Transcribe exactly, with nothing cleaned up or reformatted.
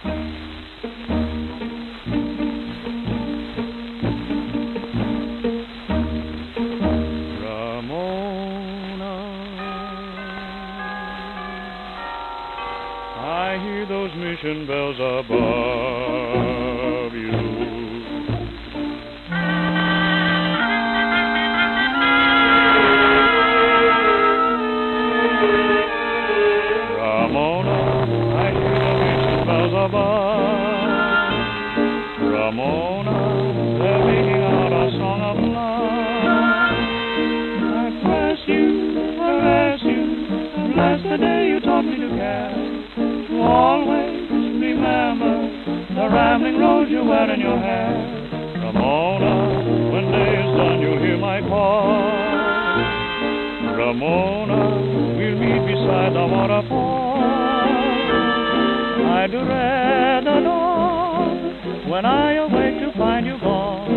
Ramona, I hear those mission bells above you. Ramona, I hear the mission bells above. Ramona, they're making out a song of love. I bless you, bless you, bless the day you taught me to care. To always remember the rambling rose you wear in your hair. Ramona, when day is done, you'll hear my call. Ramona, we'll meet beside the waterfall. I dread the dawn when I awake to find you gone.